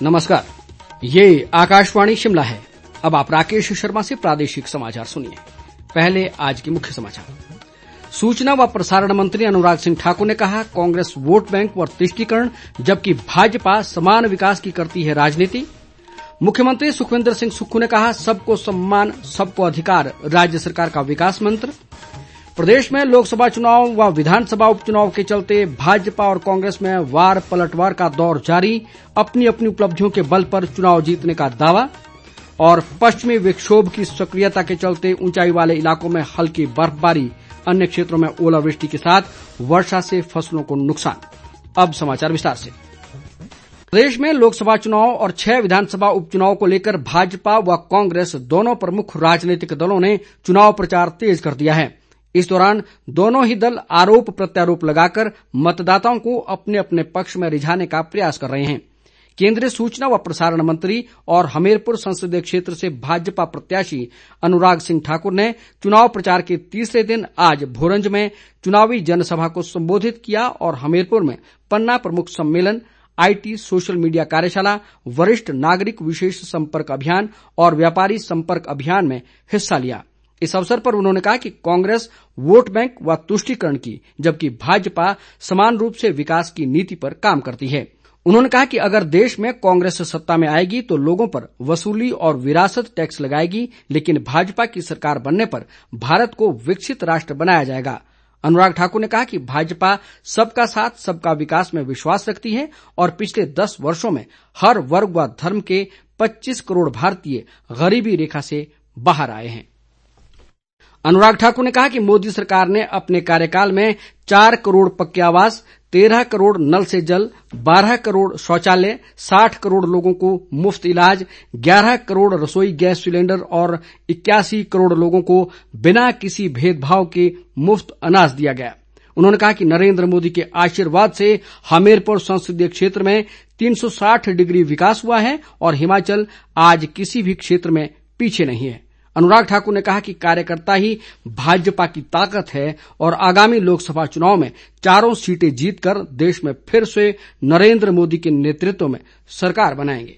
नमस्कार, ये आकाशवाणी शिमला है। अब आप राकेश शर्मा से प्रादेशिक समाचार सुनिए। पहले आज के मुख्य समाचार। सूचना व प्रसारण मंत्री अनुराग सिंह ठाकुर ने कहा, कांग्रेस वोट बैंक व तुष्टीकरण जबकि भाजपा समान विकास की करती है राजनीति। मुख्यमंत्री सुखविंदर सिंह सुक्खू ने कहा, सबको सम्मान सबको अधिकार राज्य सरकार का विकास मंत्र। प्रदेश में लोकसभा चुनाव व विधानसभा उपचुनाव के चलते भाजपा और कांग्रेस में वार पलटवार का दौर जारी, अपनी अपनी उपलब्धियों के बल पर चुनाव जीतने का दावा। और पश्चिमी विक्षोभ की सक्रियता के चलते ऊंचाई वाले इलाकों में हल्की बर्फबारी, अन्य क्षेत्रों में ओलावृष्टि के साथ वर्षा से फसलों को नुकसान। अब समाचार विस्तार से। प्रदेश में लोकसभा चुनाव और 6 विधानसभा उपचुनाव को लेकर भाजपा व कांग्रेस दोनों प्रमुख राजनीतिक दलों ने चुनाव प्रचार तेज कर दिया है। इस दौरान दोनों ही दल आरोप प्रत्यारोप लगाकर मतदाताओं को अपने अपने पक्ष में रिझाने का प्रयास कर रहे हैं। केंद्रीय सूचना व प्रसारण मंत्री और हमीरपुर संसदीय क्षेत्र से भाजपा प्रत्याशी अनुराग सिंह ठाकुर ने चुनाव प्रचार के तीसरे दिन आज भोरंज में चुनावी जनसभा को संबोधित किया और हमीरपुर में पन्ना प्रमुख सम्मेलन, आईटी, सोशल मीडिया कार्यशाला, वरिष्ठ नागरिक विशेष संपर्क अभियान और व्यापारी संपर्क अभियान में हिस्सा लिया। इस अवसर पर उन्होंने कहा कि कांग्रेस वोट बैंक व तुष्टीकरण की जबकि भाजपा समान रूप से विकास की नीति पर काम करती है। उन्होंने कहा कि अगर देश में कांग्रेस सत्ता में आएगी तो लोगों पर वसूली और विरासत टैक्स लगाएगी, लेकिन भाजपा की सरकार बनने पर भारत को विकसित राष्ट्र बनाया जाएगा। अनुराग ठाकुर ने कहा कि भाजपा सबका साथ सबका विकास में विश्वास रखती है और पिछले 10 वर्षों में हर वर्ग व धर्म के 25 करोड़ भारतीय गरीबी रेखा से बाहर आए हैं। अनुराग ठाकुर ने कहा कि मोदी सरकार ने अपने कार्यकाल में 4 करोड़ पक्के आवास, 13 करोड़ नल से जल, 12 करोड़ शौचालय, 60 करोड़ लोगों को मुफ्त इलाज, 11 करोड़ रसोई गैस सिलेंडर और 81 करोड़ लोगों को बिना किसी भेदभाव के मुफ्त अनाज दिया गया। उन्होंने कहा कि नरेंद्र मोदी के आशीर्वाद से हमीरपुर संसदीय क्षेत्र में 360 डिग्री विकास हुआ है और हिमाचल आज किसी भी क्षेत्र में पीछे नहीं है। अनुराग ठाकुर ने कहा कि कार्यकर्ता ही भाजपा की ताकत है और आगामी लोकसभा चुनाव में 4 सीटें जीतकर देश में फिर से नरेंद्र मोदी के नेतृत्व में सरकार बनाएंगे।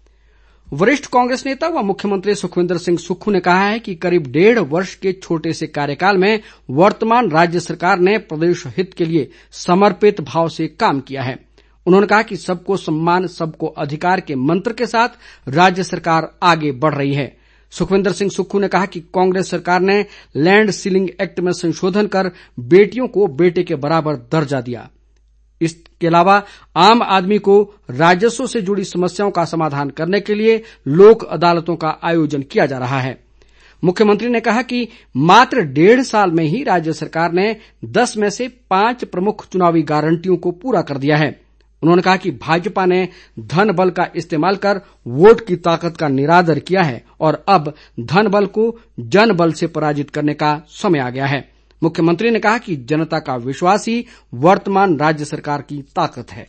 वरिष्ठ कांग्रेस नेता व मुख्यमंत्री सुखविंदर सिंह सुक्खू ने कहा है कि करीब 1.5 वर्ष के छोटे से कार्यकाल में वर्तमान राज्य सरकार ने प्रदेश हित के लिए समर्पित भाव से काम किया है। उन्होंने कहा कि सबको सम्मान सबको अधिकार के मंत्र के साथ राज्य सरकार आगे बढ़ रही है। सुखविंदर सिंह सुक्खू ने कहा कि कांग्रेस सरकार ने लैंड सीलिंग एक्ट में संशोधन कर बेटियों को बेटे के बराबर दर्जा दिया। इसके अलावा आम आदमी को राजस्व से जुड़ी समस्याओं का समाधान करने के लिए लोक अदालतों का आयोजन किया जा रहा है। मुख्यमंत्री ने कहा कि मात्र 1.5 साल में ही राज्य सरकार ने 10 में से 5 प्रमुख चुनावी गारंटियों को पूरा कर दिया है। उन्होंने कहा कि भाजपा ने धन बल का इस्तेमाल कर वोट की ताकत का निरादर किया है और अब धन बल को जन बल से पराजित करने का समय आ गया है। मुख्यमंत्री ने कहा कि जनता का विश्वास ही वर्तमान राज्य सरकार की ताकत है।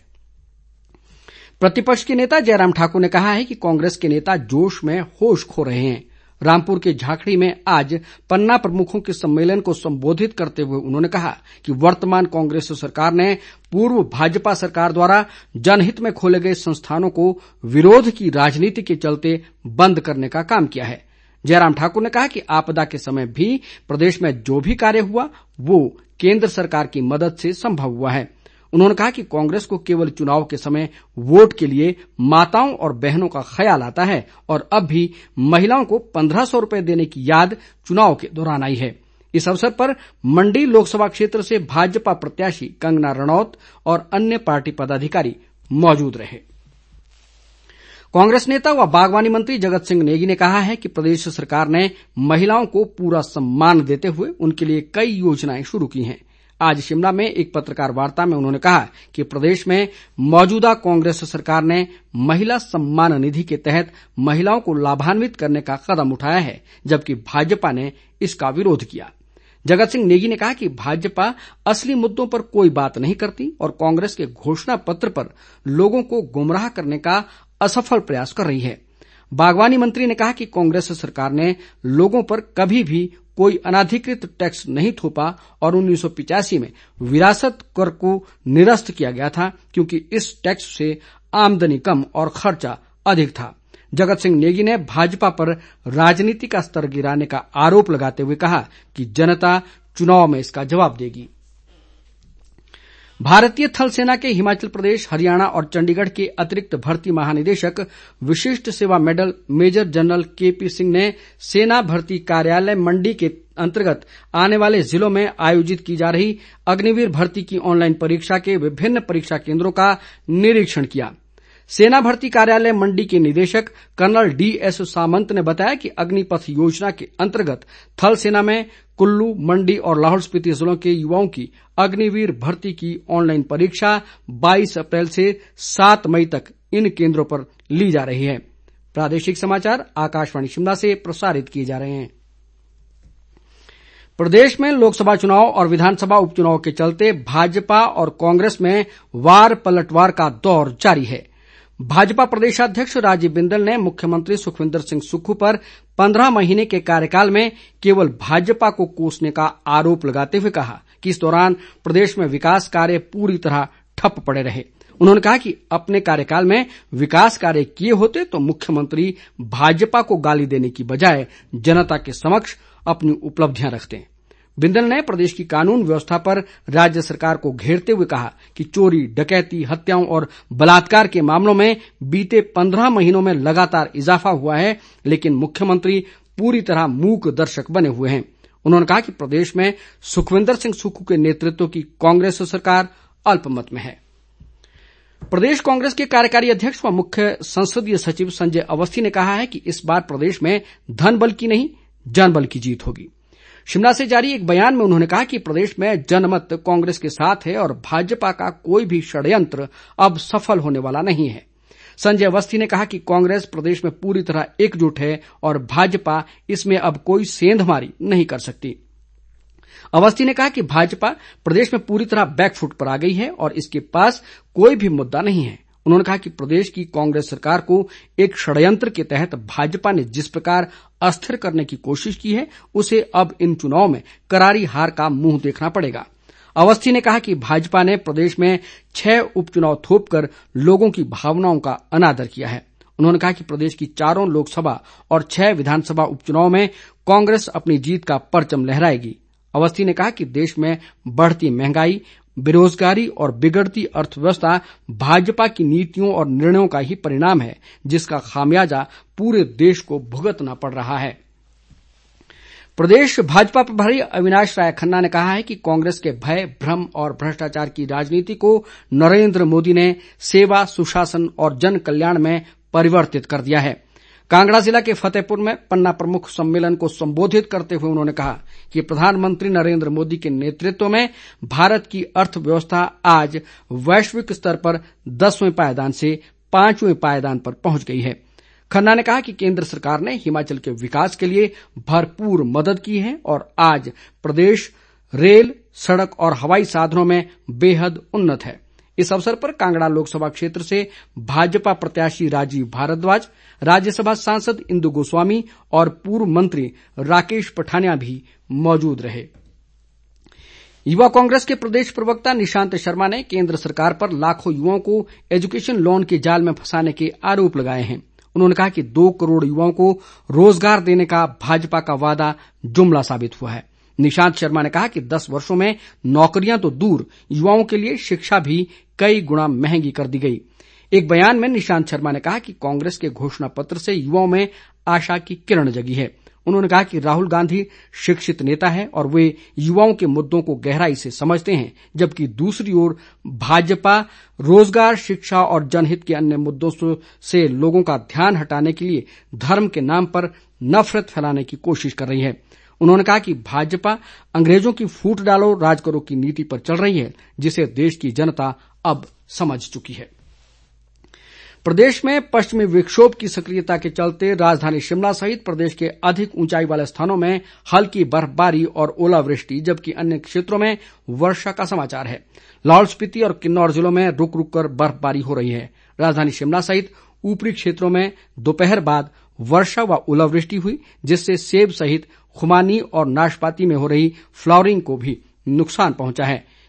प्रतिपक्ष के नेता जयराम ठाकुर ने कहा है कि कांग्रेस के नेता जोश में होश खो रहे हैं। रामपुर के झाकड़ी में आज पन्ना प्रमुखों के सम्मेलन को संबोधित करते हुए उन्होंने कहा कि वर्तमान कांग्रेस सरकार ने पूर्व भाजपा सरकार द्वारा जनहित में खोले गए संस्थानों को विरोध की राजनीति के चलते बंद करने का काम किया है। जयराम ठाकुर ने कहा कि आपदा के समय भी प्रदेश में जो भी कार्य हुआ वो केंद्र सरकार की मदद से संभव हुआ है। उन्होंने कहा कि कांग्रेस को केवल चुनाव के समय वोट के लिए माताओं और बहनों का ख्याल आता है और अब भी महिलाओं को 1500 रुपए देने की याद चुनाव के दौरान आई है। इस अवसर पर मंडी लोकसभा क्षेत्र से भाजपा प्रत्याशी कंगना रणौत और अन्य पार्टी पदाधिकारी मौजूद रहे। कांग्रेस नेता व बागवानी मंत्री जगत सिंह नेगी ने कहा है कि प्रदेश सरकार ने महिलाओं को पूरा सम्मान देते हुए उनके लिए कई योजनाएं शुरू की हैं। आज शिमला में एक पत्रकार वार्ता में उन्होंने कहा कि प्रदेश में मौजूदा कांग्रेस सरकार ने महिला सम्मान निधि के तहत महिलाओं को लाभान्वित करने का कदम उठाया है, जबकि भाजपा ने इसका विरोध किया। जगत सिंह नेगी ने कहा कि भाजपा असली मुद्दों पर कोई बात नहीं करती और कांग्रेस के घोषणा पत्र पर लोगों को गुमराह करने का असफल प्रयास कर रही है। बागवानी मंत्री ने कहा कि कांग्रेस सरकार ने लोगों पर कभी भी कोई अनाधिकृत टैक्स नहीं थोपा और 1985 में विरासत कर को निरस्त किया गया था, क्योंकि इस टैक्स से आमदनी कम और खर्चा अधिक था। जगत सिंह नेगी ने भाजपा पर राजनीति का स्तर गिराने का आरोप लगाते हुए कहा कि जनता चुनाव में इसका जवाब देगी। भारतीय थल सेना के हिमाचल प्रदेश, हरियाणा और चंडीगढ़ के अतिरिक्त भर्ती महानिदेशक विशिष्ट सेवा medal major general KP Singh ने सेना भर्ती कार्यालय मंडी के अंतर्गत आने वाले जिलों में आयोजित की जा रही अग्निवीर भर्ती की ऑनलाइन परीक्षा के विभिन्न परीक्षा केंद्रों का निरीक्षण किया। सेना भर्ती कार्यालय मंडी के निदेशक कर्नल डीएस सामंत ने बताया कि अग्निपथ योजना के अंतर्गत थल सेना में कुल्लू, मंडी और लाहौल स्पीति जिलों के युवाओं की अग्निवीर भर्ती की ऑनलाइन परीक्षा 22 अप्रैल से 7 मई तक इन केंद्रों पर ली जा रही है। प्रादेशिक समाचार आकाशवाणी शिमला से प्रसारित किए जा रहे हैं। प्रदेश में लोकसभा चुनाव और विधानसभा उपचुनाव के चलते भाजपा और कांग्रेस में वार पलटवार का दौर जारी है। भाजपा प्रदेशाध्यक्ष राजीव बिंदल ने मुख्यमंत्री सुखविंदर सिंह सुक्खू पर 15 महीने के कार्यकाल में केवल भाजपा को कोसने का आरोप लगाते हुए कहा कि इस दौरान प्रदेश में विकास कार्य पूरी तरह ठप पड़े रहे। उन्होंने कहा कि अपने कार्यकाल में विकास कार्य किए होते तो मुख्यमंत्री भाजपा को गाली देने की बजाय जनता के समक्ष अपनी उपलब्धियां रखते। बिंदल ने प्रदेश की कानून व्यवस्था पर राज्य सरकार को घेरते हुए कहा कि चोरी, डकैती, हत्याओं और बलात्कार के मामलों में बीते 15 महीनों में लगातार इजाफा हुआ है, लेकिन मुख्यमंत्री पूरी तरह मूक दर्शक बने हुए हैं। उन्होंने कहा कि प्रदेश में सुखविंदर सिंह सुक्खू के नेतृत्व की कांग्रेस सरकार अल्पमत में है। प्रदेश कांग्रेस के कार्यकारी अध्यक्ष व मुख्य संसदीय सचिव संजय अवस्थी ने कहा है कि इस बार प्रदेश में धन बल की नहीं, जनबल की जीत होगी। शिमला से जारी एक बयान में उन्होंने कहा कि प्रदेश में जनमत कांग्रेस के साथ है और भाजपा का कोई भी षड्यंत्र अब सफल होने वाला नहीं है। संजय अवस्थी ने कहा कि कांग्रेस प्रदेश में पूरी तरह एकजुट है और भाजपा इसमें अब कोई सेंधमारी नहीं कर सकती। अवस्थी ने कहा कि भाजपा प्रदेश में पूरी तरह बैकफुट पर आ गई है और इसके पास कोई भी मुद्दा नहीं है। उन्होंने कहा कि प्रदेश की कांग्रेस सरकार को एक षड्यंत्र के तहत भाजपा ने जिस प्रकार अस्थिर करने की कोशिश की है, उसे अब इन चुनाव में करारी हार का मुंह देखना पड़ेगा। अवस्थी ने कहा कि भाजपा ने प्रदेश में 6 उपचुनाव थोपकर लोगों की भावनाओं का अनादर किया है। उन्होंने कहा कि प्रदेश की 4 लोकसभा और 6 विधानसभा उपचुनाव में कांग्रेस अपनी जीत का परचम लहराएगी। अवस्थी ने कहा कि देश में बढ़ती महंगाई, बेरोजगारी और बिगड़ती अर्थव्यवस्था भाजपा की नीतियों और निर्णयों का ही परिणाम है, जिसका खामियाजा पूरे देश को भुगतना पड़ रहा है। प्रदेश भाजपा प्रभारी अविनाश राय खन्ना ने कहा है कि कांग्रेस के भय, भ्रम और भ्रष्टाचार की राजनीति को नरेंद्र मोदी ने सेवा, सुशासन और जन कल्याण में परिवर्तित कर दिया है। कांगड़ा जिला के फतेहपुर में पन्ना प्रमुख सम्मेलन को संबोधित करते हुए उन्होंने कहा कि प्रधानमंत्री नरेंद्र मोदी के नेतृत्व में भारत की अर्थव्यवस्था आज वैश्विक स्तर पर 10वें पायदान से 5वें पायदान पर पहुंच गई है। खन्ना ने कहा कि केंद्र सरकार ने हिमाचल के विकास के लिए भरपूर मदद की है और आज प्रदेश रेल, सड़क और हवाई साधनों में बेहद उन्नत है। इस अवसर पर कांगड़ा लोकसभा क्षेत्र से भाजपा प्रत्याशी राजीव भारद्वाज, राज्यसभा सांसद इंदु गोस्वामी और पूर्व मंत्री राकेश पठानिया भी मौजूद रहे। युवा कांग्रेस के प्रदेश प्रवक्ता निशांत शर्मा ने केंद्र सरकार पर लाखों युवाओं को एजुकेशन लोन के जाल में फंसाने के आरोप लगाए हैं। उन्होंने कहा कि 2 करोड़ युवाओं को रोजगार देने का भाजपा का वादा जुमला साबित हुआ है। निशांत शर्मा ने कहा कि 10 वर्षों में नौकरियां तो दूर, युवाओं के लिए शिक्षा भी कई गुना महंगी कर दी गई। एक बयान में निशांत शर्मा ने कहा कि कांग्रेस के घोषणा पत्र से युवाओं में आशा की किरण जगी है। उन्होंने कहा कि राहुल गांधी शिक्षित नेता है और वे युवाओं के मुद्दों को गहराई से समझते हैं, जबकि दूसरी ओर भाजपा रोजगार, शिक्षा और जनहित के अन्य मुद्दों से लोगों का ध्यान हटाने के लिए धर्म के नाम पर नफरत फैलाने की कोशिश कर रही है। उन्होंने कहा कि भाजपा अंग्रेजों की फूट डालो राज करो की नीति पर चल रही है, जिसे देश की जनता अब समझ चुकी है। प्रदेश में पश्चिमी विक्षोभ की सक्रियता के चलते राजधानी शिमला सहित प्रदेश के अधिक ऊंचाई वाले स्थानों में हल्की बर्फबारी और ओलावृष्टि, जबकि अन्य क्षेत्रों में वर्षा का समाचार है। लाहौल स्पीति और किन्नौर जिलों में रुक रुक कर बर्फबारी हो रही है। राजधानी शिमला सहित ऊपरी क्षेत्रों में दोपहर बाद वर्षा व ओलावृष्टि हुई, जिससे सेब सहित खुमानी और नाशपाती में हो रही फ्लावरिंग को भी नुकसान पहुंचा है।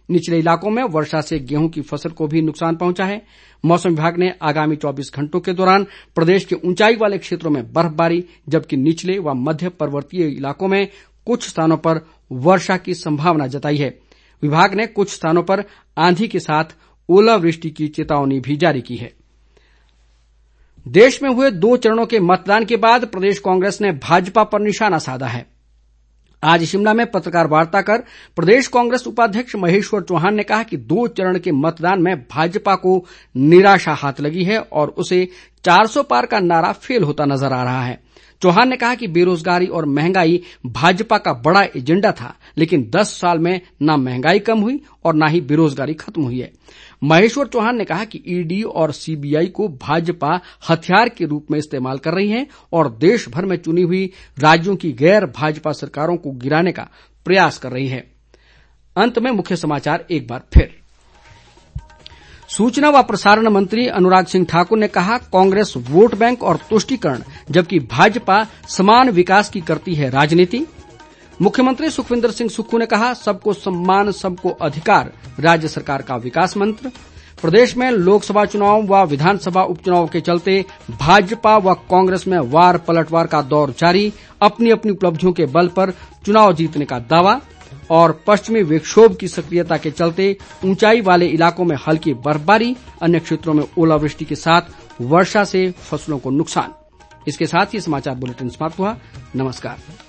निचले इलाकों में वर्षा से गेहूं की फसल को भी नुकसान पहुंचा है। मौसम विभाग ने आगामी 24 घंटों के दौरान प्रदेश के ऊंचाई वाले क्षेत्रों में बर्फबारी जबकि निचले व मध्य पर्वतीय इलाकों में कुछ स्थानों पर वर्षा की संभावना जताई है। विभाग ने कुछ स्थानों पर आंधी के साथ ओलावृष्टि की चेतावनी भी जारी की है। देश में हुए 2 चरणों के मतदान के बाद प्रदेश कांग्रेस ने भाजपा पर निशाना साधा है। आज शिमला में पत्रकार वार्ता कर प्रदेश कांग्रेस उपाध्यक्ष महेश्वर चौहान ने कहा कि 2 चरण के मतदान में भाजपा को निराशा हाथ लगी है और उसे 400 पार का नारा फेल होता नजर आ रहा है। चौहान ने कहा कि बेरोजगारी और महंगाई भाजपा का बड़ा एजेंडा था, लेकिन 10 साल में न महंगाई कम हुई और न ही बेरोजगारी खत्म हुई है। महेश्वर चौहान ने कहा कि ईडी और सीबीआई को भाजपा हथियार के रूप में इस्तेमाल कर रही है और देश भर में चुनी हुई राज्यों की गैर भाजपा सरकारों को गिराने का प्रयास कर रही है। अंत में मुख्य समाचार एक बार फिर। सूचना व प्रसारण मंत्री अनुराग सिंह ठाकुर ने कहा, कांग्रेस वोट बैंक और तुष्टीकरण जबकि भाजपा समान विकास की करती है राजनीति। मुख्यमंत्री सुखविंदर सिंह सुक्खू ने कहा, सबको सम्मान सबको अधिकार राज्य सरकार का विकास मंत्र। प्रदेश में लोकसभा चुनाव व विधानसभा उपचुनाव के चलते भाजपा व कांग्रेस में वार पलटवार का दौर जारी, अपनी अपनी उपलब्धियों के बल पर चुनाव जीतने का दावा। और पश्चिमी विक्षोभ की सक्रियता के चलते ऊंचाई वाले इलाकों में हल्की बर्फबारी, अन्य क्षेत्रों में ओलावृष्टि के साथ वर्षा से फसलों को नुकसान। इसके साथ ही समाचार बुलेटिन समाप्त हुआ। नमस्कार।